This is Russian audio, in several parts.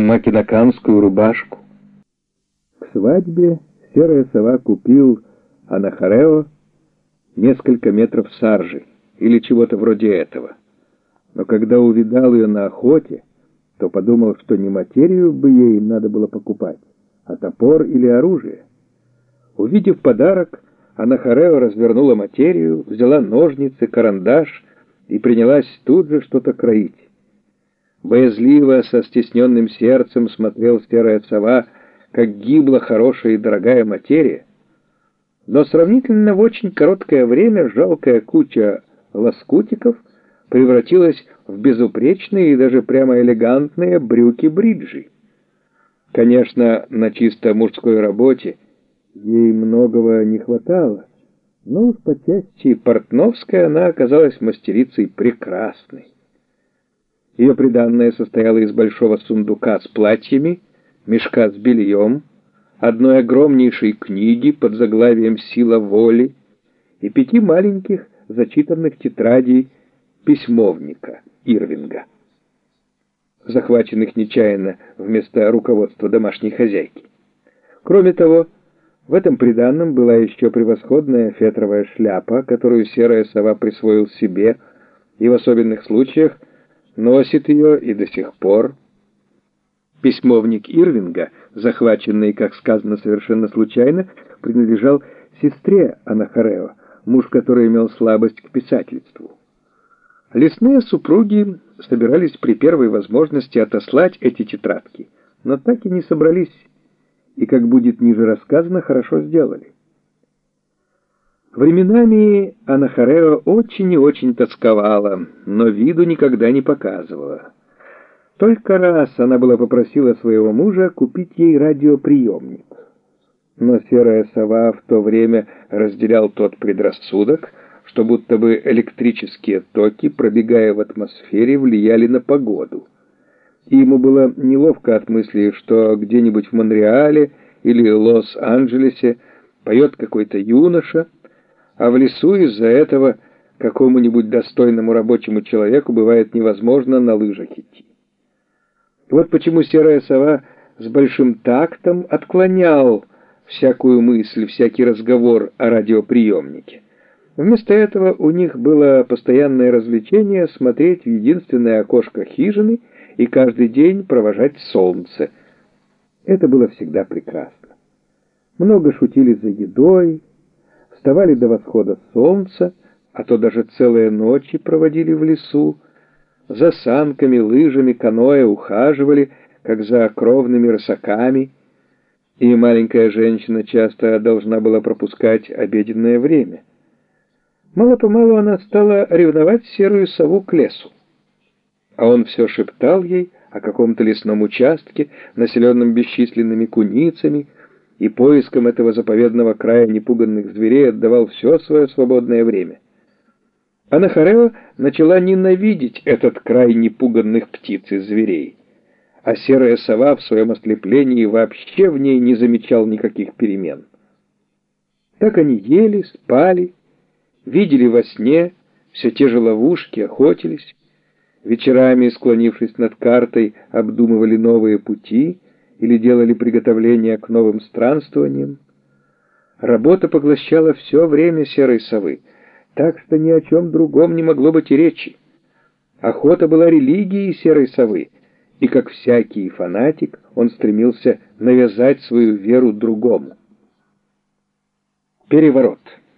македонскую рубашку. К свадьбе серая сова купил Анахарео несколько метров саржи или чего-то вроде этого. Но когда увидал ее на охоте, то подумал, что не материю бы ей надо было покупать, а топор или оружие. Увидев подарок, Анахарео развернула материю, взяла ножницы, карандаш и принялась тут же что-то кроить. Боязливо, со стесненным сердцем смотрел серая сова, как гибла хорошая и дорогая материя. Но сравнительно в очень короткое время жалкая куча лоскутиков превратилась в безупречные и даже прямо элегантные брюки-бриджи. Конечно, на чисто мужской работе ей многого не хватало, но уж по части портновской она оказалась мастерицей прекрасной. Ее приданное состояло из большого сундука с платьями, мешка с бельем, одной огромнейшей книги под заглавием «Сила воли» и 5 маленьких зачитанных тетрадей письмовника Ирвинга, захваченных нечаянно вместо руководства домашней хозяйки. Кроме того, в этом приданном была еще превосходная фетровая шляпа, которую серая сова присвоил себе и в особенных случаях носит ее и до сих пор. Письмовник Ирвинга, захваченный, как сказано, совершенно случайно, принадлежал сестре Анахарео, муж которой имел слабость к писательству. Лесные супруги собирались при первой возможности отослать эти тетрадки, но так и не собрались, и, как будет ниже рассказано, хорошо сделали. Временами Анахарео очень и очень тосковала, но виду никогда не показывала. Только раз она была попросила своего мужа купить ей радиоприемник. Но серая сова в то время разделял тот предрассудок, что будто бы электрические токи, пробегая в атмосфере, влияли на погоду. И ему было неловко от мысли, что где-нибудь в Монреале или Лос-Анджелесе поет какой-то юноша, а в лесу из-за этого какому-нибудь достойному рабочему человеку бывает невозможно на лыжах идти. Вот почему серая сова с большим тактом отклонял всякую мысль, всякий разговор о радиоприемнике. Вместо этого у них было постоянное развлечение смотреть в единственное окошко хижины и каждый день провожать солнце. Это было всегда прекрасно. Много шутили за едой, вставали до восхода солнца, а то даже целые ночи проводили в лесу, за санками, лыжами, каноэ ухаживали, как за кровными рысаками, и маленькая женщина часто должна была пропускать обеденное время. Мало-помалу она стала ревновать серую сову к лесу, а он все шептал ей о каком-то лесном участке, населенном бесчисленными куницами, и поиском этого заповедного края непуганных зверей отдавал все свое свободное время. Анахарео начала ненавидеть этот край непуганных птиц и зверей, а серая сова в своем ослеплении вообще в ней не замечал никаких перемен. Так они ели, спали, видели во сне все те же ловушки, охотились, вечерами, склонившись над картой, обдумывали новые пути или делали приготовления к новым странствованиям. Работа поглощала все время серой совы, так что ни о чем другом не могло быть и речи. Охота была религией серой совы, и, как всякий фанатик, он стремился навязать свою веру другому. Переворот.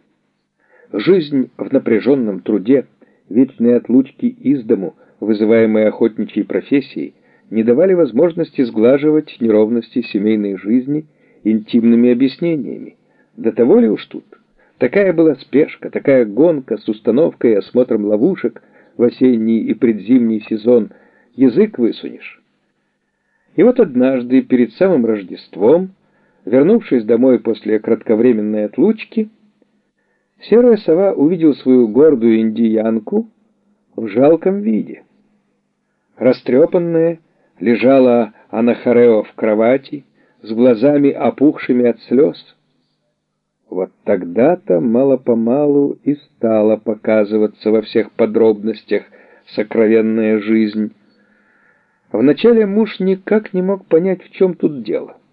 Жизнь в напряженном труде, вечные отлучки из дому, вызываемые охотничьей профессией, не давали возможности сглаживать неровности семейной жизни интимными объяснениями. До того ли уж тут? Такая была спешка, такая гонка с установкой и осмотром ловушек в осенний и предзимний сезон, язык высунешь. И вот однажды, перед самым Рождеством, вернувшись домой после кратковременной отлучки, серая сова увидела свою гордую индиянку в жалком виде. Растрепанная лежала Анахарео в кровати, с глазами опухшими от слез. Вот тогда-то мало-помалу и стала показываться во всех подробностях сокровенная жизнь. Вначале муж никак не мог понять, в чем тут дело.